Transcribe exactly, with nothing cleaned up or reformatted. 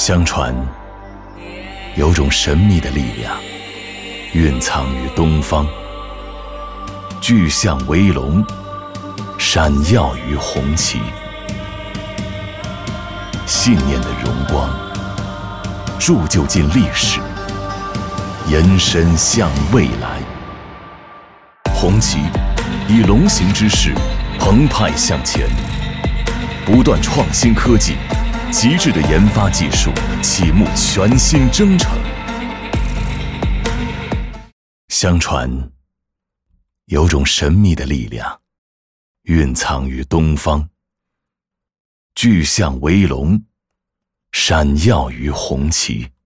相传，有种神秘的力量蕴藏于东方，巨象为龙，闪耀于红旗。信念的荣光铸就进历史，延伸向未来。红旗以龙形之势澎湃向前，不断创新科技，极致的研发技术启幕全新征程。相传，有种神秘的力量蕴藏于东方，巨象为龙，闪耀于红旗。